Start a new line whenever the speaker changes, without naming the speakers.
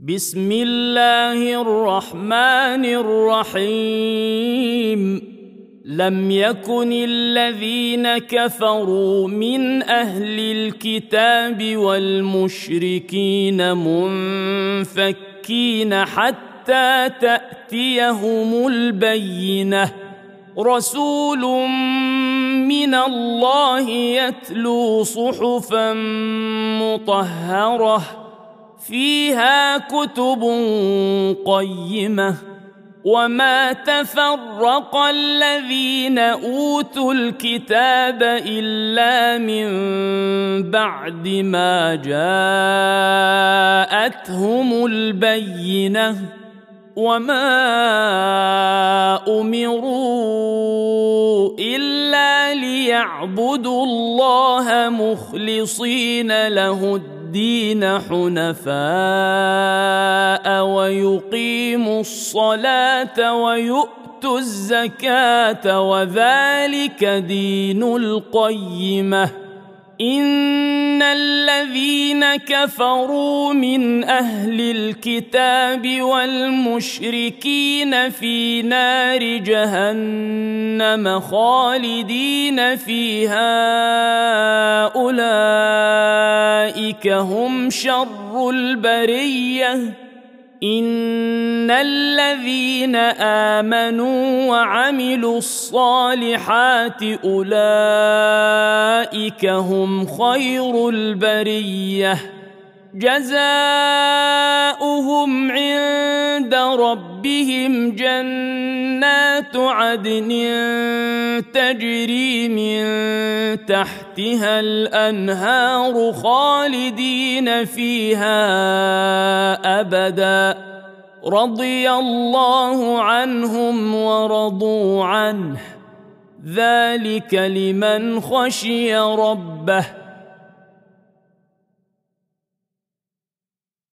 بسم الله الرحمن الرحيم لم يكن الذين كفروا من أهل الكتاب والمشركين منفكين حتى تأتيهم البينة رسول من الله يتلو صحفا مطهرة فيها كتب قيمة وما تفرق الذين أوتوا الكتاب إلا من بعد ما جاءتهم البينة وما أمروا إلا ليعبدوا الله مخلصين له الدين حنفاء ويقيموا الصلاة ويؤتوا الزكاة وذلك دين القيمة إن الذين كفروا من أهل الكتاب والمشركين في نار جهنم خالدين فيها أولئك هم شر البرية إن الذين آمنوا وعملوا الصالحات أولئك هم خير البرية جزاؤهم عند ربهم جنات عدن تجري من تحتها الأنهار خالدين فيها أبدا رضي الله عنهم ورضوا عنه ذلك لمن خشي ربه